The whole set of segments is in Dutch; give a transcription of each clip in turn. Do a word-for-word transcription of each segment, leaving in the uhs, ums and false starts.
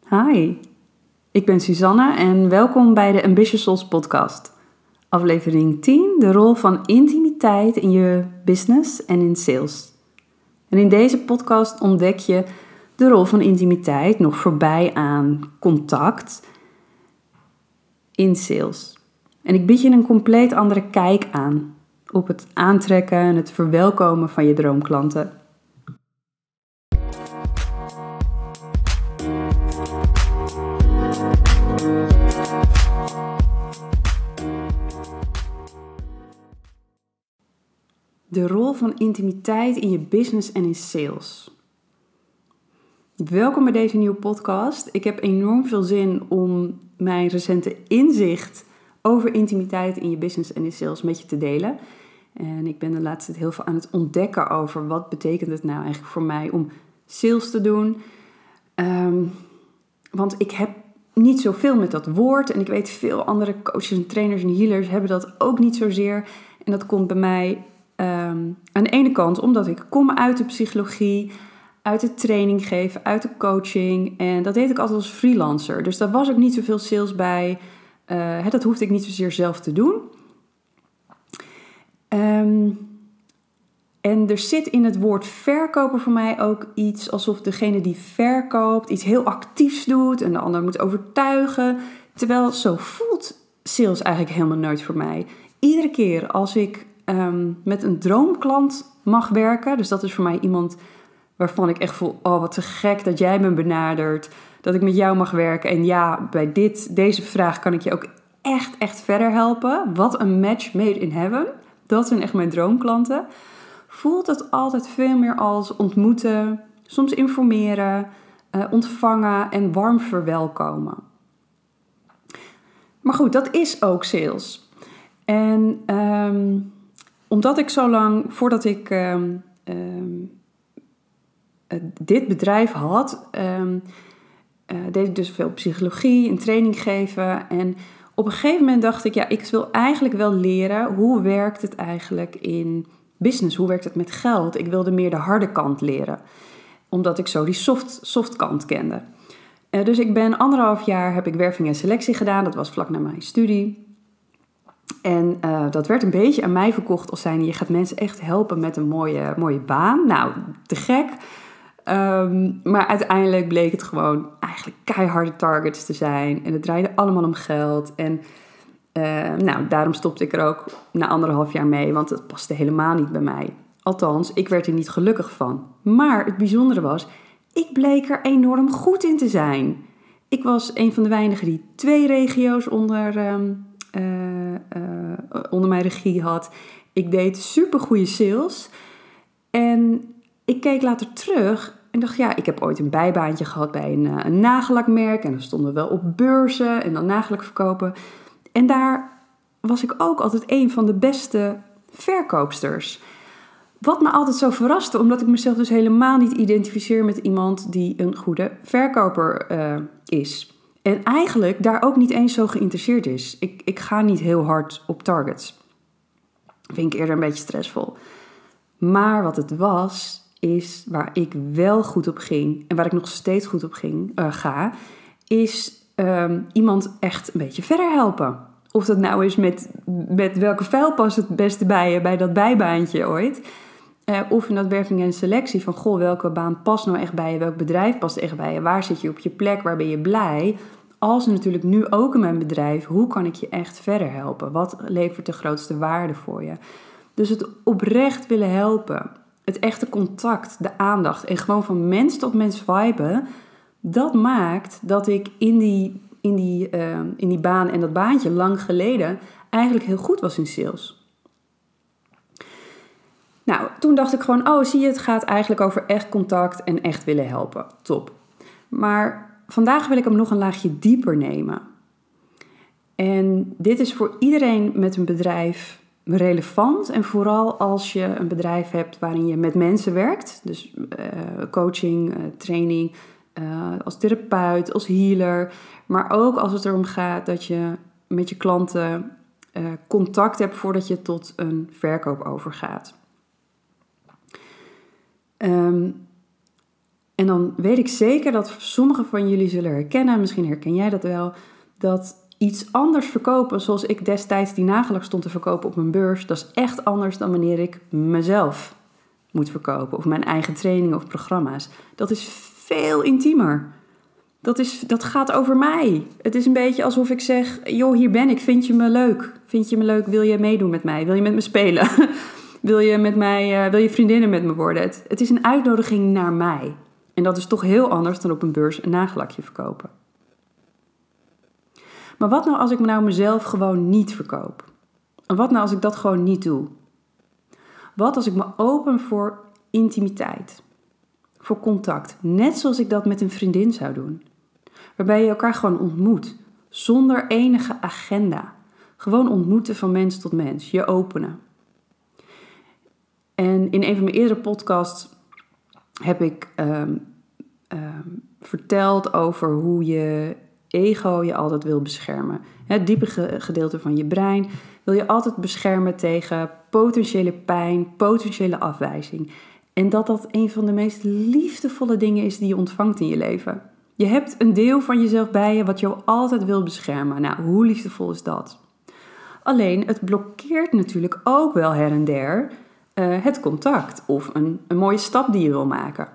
Hi, ik ben Suzanne en welkom bij de Ambitious Souls podcast. Aflevering tien, de rol van intimiteit in je business en in sales. En in deze podcast ontdek je de rol van intimiteit nog voorbij aan contact in sales. En ik bied je een compleet andere kijk aan op het aantrekken en het verwelkomen van je droomklanten. De rol van intimiteit in je business en in sales. Welkom bij deze nieuwe podcast. Ik heb enorm veel zin om mijn recente inzicht over intimiteit in je business en in sales met je te delen. En ik ben de laatste tijd heel veel aan het ontdekken over wat betekent het nou eigenlijk voor mij om sales te doen. Um, want ik heb niet zoveel met dat woord en ik weet veel andere coaches en trainers en healers hebben dat ook niet zozeer. En dat komt bij mij Um, aan de ene kant omdat ik kom uit de psychologie, uit de training geven, uit de coaching. En dat deed ik altijd als freelancer. Dus daar was ook niet zoveel sales bij. Uh, dat hoefde ik niet zozeer zelf te doen. Um, en er zit in het woord verkopen voor mij ook iets alsof degene die verkoopt iets heel actiefs doet en de ander moet overtuigen. Terwijl zo voelt sales eigenlijk helemaal nooit voor mij. Iedere keer als ik Um, met een droomklant mag werken. Dus dat is voor mij iemand waarvan ik echt voel, oh wat te gek dat jij me benadert. Dat ik met jou mag werken. En ja, bij dit, deze vraag kan ik je ook echt, echt verder helpen. Wat een match made in heaven. Dat zijn echt mijn droomklanten. Voelt het altijd veel meer als ontmoeten, soms informeren, uh, ontvangen en warm verwelkomen. Maar goed, dat is ook sales. En Um, Omdat ik zo lang, voordat ik um, um, dit bedrijf had, um, uh, deed ik dus veel psychologie en training geven. En op een gegeven moment dacht ik, ja, ik wil eigenlijk wel leren hoe werkt het eigenlijk in business? Hoe werkt het met geld? Ik wilde meer de harde kant leren, omdat ik zo die soft, soft kant kende. Uh, dus ik ben anderhalf jaar heb ik werving en selectie gedaan. Dat was vlak na mijn studie. En uh, dat werd een beetje aan mij verkocht als zijnde, je gaat mensen echt helpen met een mooie, mooie baan. Nou, te gek. Um, maar uiteindelijk bleek het gewoon eigenlijk keiharde targets te zijn. En het draaide allemaal om geld. En uh, nou, daarom stopte ik er ook na anderhalf jaar mee, want het paste helemaal niet bij mij. Althans, ik werd er niet gelukkig van. Maar het bijzondere was, ik bleek er enorm goed in te zijn. Ik was een van de weinigen die twee regio's onder... Um, Uh, uh, onder mijn regie had. Ik deed supergoeie sales. En ik keek later terug en dacht, ja, ik heb ooit een bijbaantje gehad bij een, uh, een nagellakmerk. En dan stonden we wel op beurzen en dan nagellak verkopen. En daar was ik ook altijd een van de beste verkoopsters. Wat me altijd zo verraste, omdat ik mezelf dus helemaal niet identificeer met iemand die een goede verkoper uh, is. En eigenlijk daar ook niet eens zo geïnteresseerd is. Ik, ik ga niet heel hard op targets. Vind ik eerder een beetje stressvol. Maar wat het was, is waar ik wel goed op ging. En waar ik nog steeds goed op ging, uh, ga. Is um, iemand echt een beetje verder helpen. Of dat nou is met, met welke vuil past het beste bij je, bij dat bijbaantje ooit. Uh, of in dat werving en selectie van, goh, welke baan past nou echt bij je? Welk bedrijf past echt bij je? Waar zit je op je plek? Waar ben je blij? Als natuurlijk nu ook in mijn bedrijf, hoe kan ik je echt verder helpen? Wat levert de grootste waarde voor je? Dus het oprecht willen helpen, het echte contact, de aandacht en gewoon van mens tot mens viben, dat maakt dat ik in die, in die, uh, in die baan en dat baantje lang geleden eigenlijk heel goed was in sales. Nou, toen dacht ik gewoon, oh zie je, het gaat eigenlijk over echt contact en echt willen helpen. Top. Maar vandaag wil ik hem nog een laagje dieper nemen. En dit is voor iedereen met een bedrijf relevant. En vooral als je een bedrijf hebt waarin je met mensen werkt. Dus uh, coaching, uh, training, uh, als therapeut, als healer. Maar ook als het erom gaat dat je met je klanten uh, contact hebt voordat je tot een verkoop overgaat. Um, En dan weet ik zeker dat sommigen van jullie zullen herkennen, misschien herken jij dat wel, dat iets anders verkopen, zoals ik destijds die nagellak stond te verkopen op mijn beurs, dat is echt anders dan wanneer ik mezelf moet verkopen of mijn eigen trainingen of programma's. Dat is veel intiemer. Dat, is, dat gaat over mij. Het is een beetje alsof ik zeg, joh, hier ben ik, vind je me leuk? Vind je me leuk? Wil je meedoen met mij? Wil je met me spelen? Wil je met mij, uh, wil je vriendinnen met me worden? Het, het is een uitnodiging naar mij. En dat is toch heel anders dan op een beurs een nagellakje verkopen. Maar wat nou als ik nou mezelf gewoon niet verkoop? En wat nou als ik dat gewoon niet doe? Wat als ik me open voor intimiteit? Voor contact. Net zoals ik dat met een vriendin zou doen. Waarbij je elkaar gewoon ontmoet. Zonder enige agenda. Gewoon ontmoeten van mens tot mens. Je openen. En in een van mijn eerdere podcasts heb ik um, um, verteld over hoe je ego je altijd wil beschermen. Het diepe gedeelte van je brein wil je altijd beschermen tegen potentiële pijn, potentiële afwijzing. En dat dat een van de meest liefdevolle dingen is die je ontvangt in je leven. Je hebt een deel van jezelf bij je wat je altijd wil beschermen. Nou, hoe liefdevol is dat? Alleen, het blokkeert natuurlijk ook wel her en der uh, het contact of een, een mooie stap die je wil maken.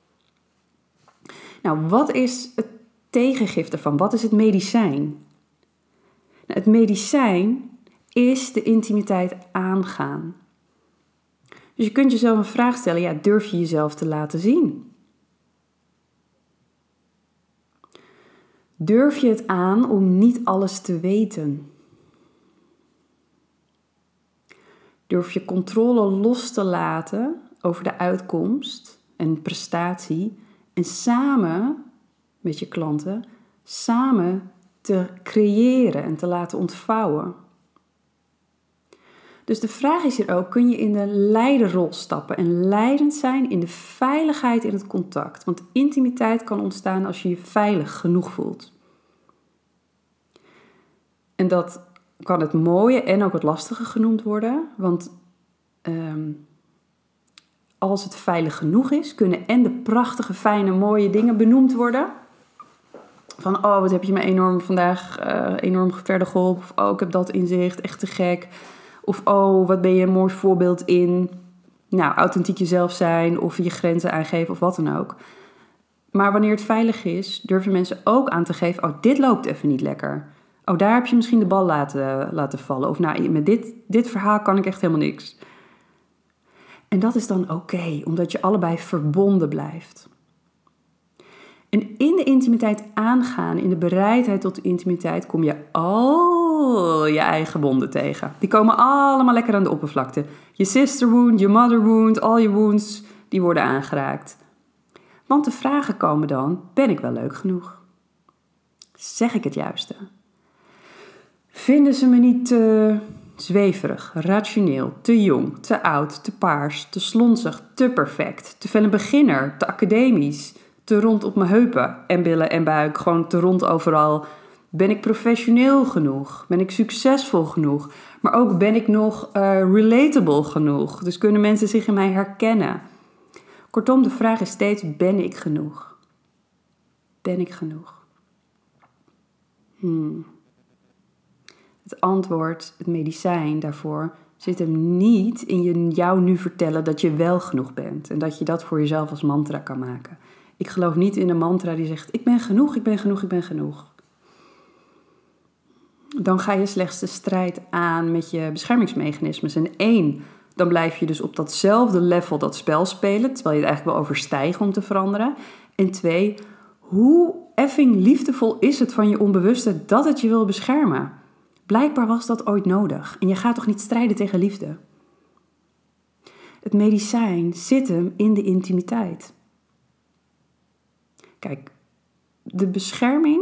Nou, wat is het tegengif ervan? Wat is het medicijn? Nou, het medicijn is de intimiteit aangaan. Dus je kunt jezelf een vraag stellen, ja, durf je jezelf te laten zien? Durf je het aan om niet alles te weten? Durf je controle los te laten over de uitkomst en prestatie en samen met je klanten, samen te creëren en te laten ontvouwen? Dus de vraag is hier ook, kun je in de leiderrol stappen en leidend zijn in de veiligheid in het contact? Want intimiteit kan ontstaan als je je veilig genoeg voelt. En dat kan het mooie en ook het lastige genoemd worden. Want um, als het veilig genoeg is, kunnen en de prachtige, fijne, mooie dingen benoemd worden. Van, oh, wat heb je me enorm vandaag uh, enorm verder geholpen. Of, oh, ik heb dat inzicht, echt te gek. Of, oh, wat ben je een mooi voorbeeld in, nou, authentiek jezelf zijn of je grenzen aangeven of wat dan ook. Maar wanneer het veilig is, durven mensen ook aan te geven, oh, dit loopt even niet lekker. Oh, daar heb je misschien de bal laten, laten vallen. Of, nou, met dit, dit verhaal kan ik echt helemaal niks. En dat is dan oké, okay, omdat je allebei verbonden blijft. En in de intimiteit aangaan, in de bereidheid tot de intimiteit, kom je al je eigen wonden tegen. Die komen allemaal lekker aan de oppervlakte. Je sister wound, je mother wound, al je wounds, die worden aangeraakt. Want de vragen komen dan, ben ik wel leuk genoeg? Zeg ik het juiste? Vinden ze me niet te zweverig, rationeel, te jong, te oud, te paars, te slonzig, te perfect, te veel een beginner, te academisch, te rond op mijn heupen en billen en buik, gewoon te rond overal? Ben ik professioneel genoeg? Ben ik succesvol genoeg? Maar ook ben ik nog uh, relatable genoeg? Dus kunnen mensen zich in mij herkennen? Kortom, de vraag is steeds, ben ik genoeg? Ben ik genoeg? Hmm. Het antwoord, het medicijn daarvoor, zit hem niet in je, jou nu vertellen dat je wel genoeg bent. En dat je dat voor jezelf als mantra kan maken. Ik geloof niet in een mantra die zegt, ik ben genoeg, ik ben genoeg, ik ben genoeg. Dan ga je slechts de strijd aan met je beschermingsmechanismes. En één, dan blijf je dus op datzelfde level dat spel spelen, terwijl je het eigenlijk wil overstijgen om te veranderen. En twee, hoe effing liefdevol is het van je onbewuste dat het je wil beschermen? Blijkbaar was dat ooit nodig. En je gaat toch niet strijden tegen liefde? Het medicijn zit hem in de intimiteit. Kijk, de bescherming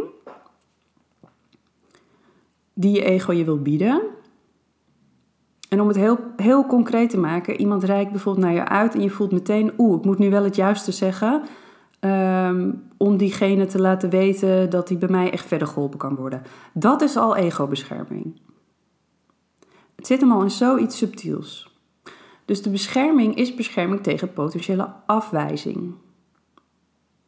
die je ego je wil bieden. En om het heel, heel concreet te maken, iemand reikt bijvoorbeeld naar je uit en je voelt meteen, oeh, ik moet nu wel het juiste zeggen, um, om diegene te laten weten dat hij bij mij echt verder geholpen kan worden. Dat is al ego-bescherming. Het zit hem al in zoiets subtiels. Dus de bescherming is bescherming tegen potentiële afwijzing.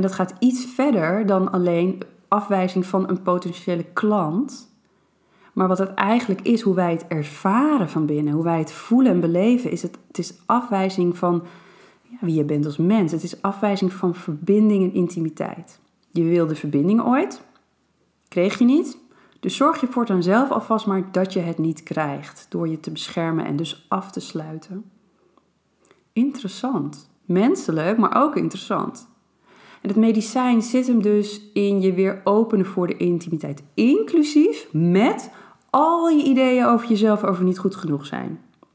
En dat gaat iets verder dan alleen afwijzing van een potentiële klant. Maar wat het eigenlijk is, hoe wij het ervaren van binnen, hoe wij het voelen en beleven, is het, het is afwijzing van ja, wie je bent als mens. Het is afwijzing van verbinding en intimiteit. Je wilde verbinding ooit, kreeg je niet. Dus zorg je voortaan zelf alvast maar dat je het niet krijgt, door je te beschermen en dus af te sluiten. Interessant. Menselijk, maar ook interessant. En het medicijn zit hem dus in je weer openen voor de intimiteit. Inclusief met al je ideeën over jezelf over niet goed genoeg zijn.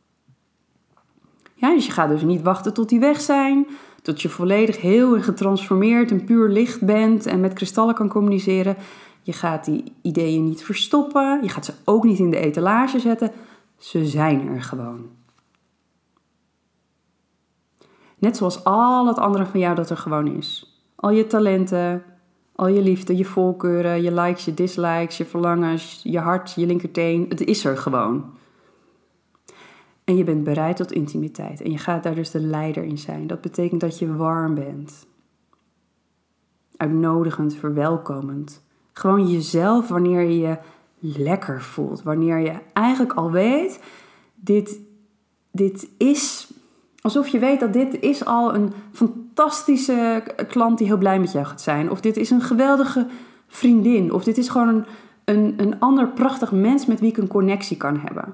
Ja, dus je gaat dus niet wachten tot die weg zijn. Tot je volledig heel en getransformeerd en puur licht bent en met kristallen kan communiceren. Je gaat die ideeën niet verstoppen. Je gaat ze ook niet in de etalage zetten. Ze zijn er gewoon. Net zoals al het andere van jou dat er gewoon is. Al je talenten, al je liefde, je voorkeuren, je likes, je dislikes, je verlangens, je hart, je linkerteen. Het is er gewoon. En je bent bereid tot intimiteit. En je gaat daar dus de leider in zijn. Dat betekent dat je warm bent. Uitnodigend, verwelkomend. Gewoon jezelf wanneer je je lekker voelt. Wanneer je eigenlijk al weet, dit, dit is... Alsof je weet dat dit is al een fantastische klant die heel blij met jou gaat zijn. Of dit is een geweldige vriendin. Of dit is gewoon een, een, een ander prachtig mens met wie ik een connectie kan hebben.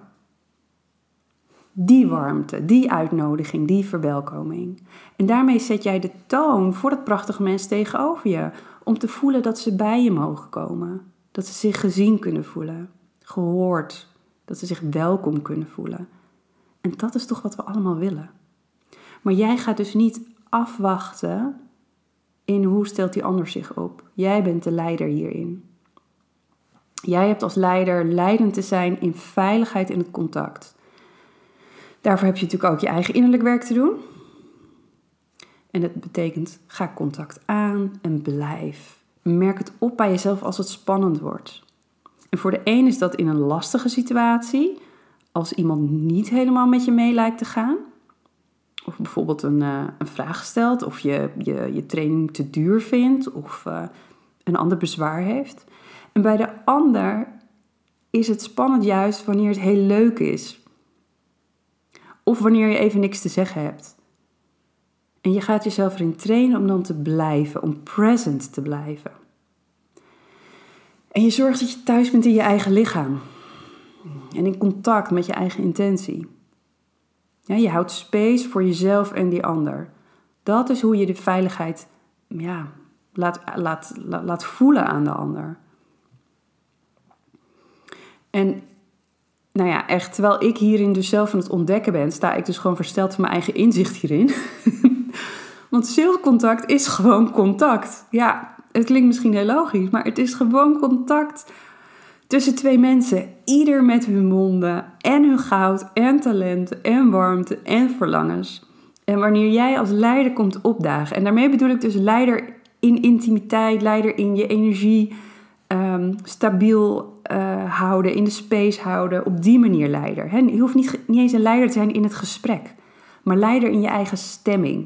Die warmte, die uitnodiging, die verwelkoming. En daarmee zet jij de toon voor dat prachtige mens tegenover je. Om te voelen dat ze bij je mogen komen. Dat ze zich gezien kunnen voelen. Gehoord. Dat ze zich welkom kunnen voelen. En dat is toch wat we allemaal willen. Maar jij gaat dus niet afwachten in hoe stelt die ander zich op. Jij bent de leider hierin. Jij hebt als leider leidend te zijn in veiligheid in het contact. Daarvoor heb je natuurlijk ook je eigen innerlijk werk te doen. En dat betekent, ga contact aan en blijf. Merk het op bij jezelf als het spannend wordt. En voor de een is dat in een lastige situatie, als iemand niet helemaal met je mee lijkt te gaan. Of bijvoorbeeld een, uh, een vraag stelt, of je, je je training te duur vindt, of uh, een ander bezwaar heeft. En bij de ander is het spannend juist wanneer het heel leuk is. Of wanneer je even niks te zeggen hebt. En je gaat jezelf erin trainen om dan te blijven, om present te blijven. En je zorgt dat je thuis bent in je eigen lichaam. En in contact met je eigen intentie. Ja, je houdt space voor jezelf en die ander. Dat is hoe je de veiligheid ja, laat, laat, laat, laat voelen aan de ander. En nou ja, echt, terwijl ik hierin dus zelf aan het ontdekken ben, sta ik dus gewoon versteld van mijn eigen inzicht hierin. Want salescontact is gewoon contact. Ja, het klinkt misschien heel logisch, maar het is gewoon contact tussen twee mensen. Ieder met hun monden en hun goud en talenten en warmte en verlangens. En wanneer jij als leider komt opdagen, en daarmee bedoel ik dus leider in intimiteit, leider in je energie, um, stabiel uh, houden, in de space houden, op die manier leider. He, je hoeft niet, niet eens een leider te zijn in het gesprek, maar leider in je eigen stemming.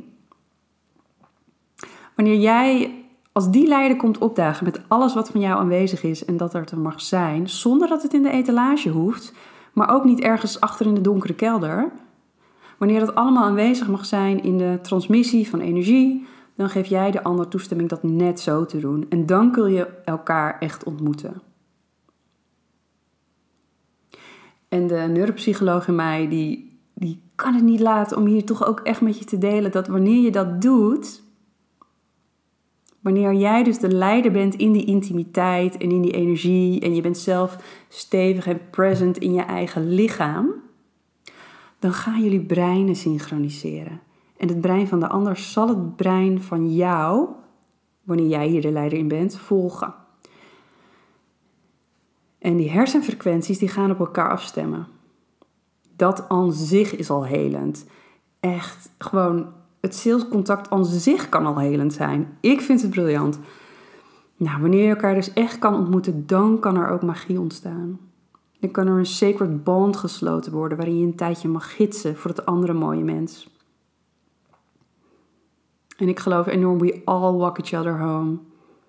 Wanneer jij als die leider komt opdagen met alles wat van jou aanwezig is en dat er te mag zijn, zonder dat het in de etalage hoeft, maar ook niet ergens achter in de donkere kelder. Wanneer dat allemaal aanwezig mag zijn in de transmissie van energie, dan geef jij de ander toestemming dat net zo te doen. En dan kun je elkaar echt ontmoeten. En de neuropsycholoog in mij, die, die kan het niet laten om hier toch ook echt met je te delen dat wanneer je dat doet, wanneer jij dus de leider bent in die intimiteit en in die energie en je bent zelf stevig en present in je eigen lichaam, dan gaan jullie breinen synchroniseren. En het brein van de ander zal het brein van jou, wanneer jij hier de leider in bent, volgen. En die hersenfrequenties die gaan op elkaar afstemmen. Dat aan zich is al helend. Echt, gewoon, het salescontact aan zich kan al helend zijn. Ik vind het briljant. Nou, wanneer je elkaar dus echt kan ontmoeten, dan kan er ook magie ontstaan. Dan kan er een sacred bond gesloten worden, waarin je een tijdje mag gidsen voor het andere mooie mens. En ik geloof enorm, we all walk each other home.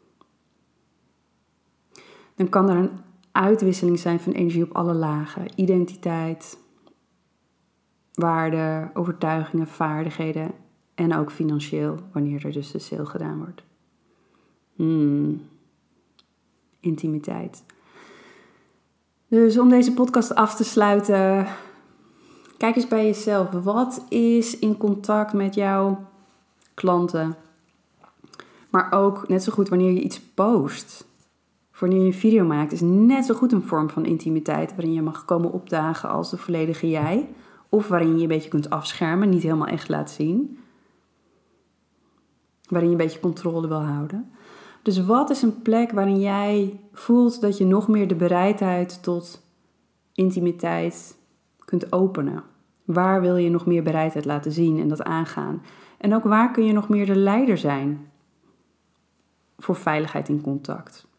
Dan kan er een uitwisseling zijn van energie op alle lagen. Identiteit, waarden, overtuigingen, vaardigheden en ook financieel, wanneer er dus de sale gedaan wordt. Hmm. Intimiteit. Dus om deze podcast af te sluiten, kijk eens bij jezelf. Wat is in contact met jouw klanten? Maar ook net zo goed wanneer je iets post. Wanneer je een video maakt, is net zo goed een vorm van intimiteit waarin je mag komen opdagen als de volledige jij. Of waarin je je een beetje kunt afschermen, niet helemaal echt laten zien. Waarin je een beetje controle wil houden. Dus wat is een plek waarin jij voelt dat je nog meer de bereidheid tot intimiteit kunt openen? Waar wil je nog meer bereidheid laten zien en dat aangaan? En ook waar kun je nog meer de leider zijn voor veiligheid in contact?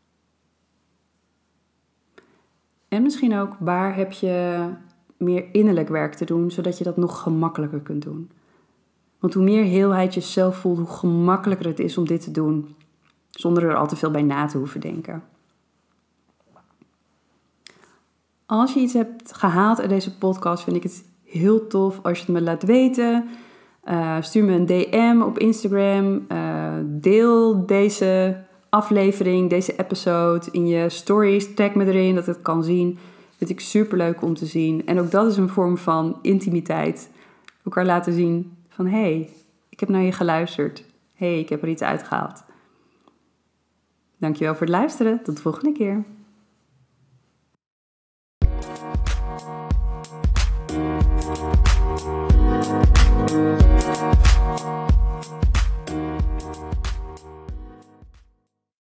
En misschien ook, waar heb je meer innerlijk werk te doen, zodat je dat nog gemakkelijker kunt doen? Want hoe meer heelheid je zelf voelt, hoe gemakkelijker het is om dit te doen, zonder er al te veel bij na te hoeven denken. Als je iets hebt gehaald uit deze podcast, vind ik het heel tof als je het me laat weten. Uh, stuur me een D M op Instagram. Uh, deel deze aflevering, deze episode in je stories. Tag me erin, dat ik het kan zien. Vind ik superleuk om te zien. En ook dat is een vorm van intimiteit. Elkaar laten zien van, hé, hey, ik heb naar je geluisterd. Hé, hey, ik heb er iets uitgehaald. Dankjewel voor het luisteren. Tot de volgende keer.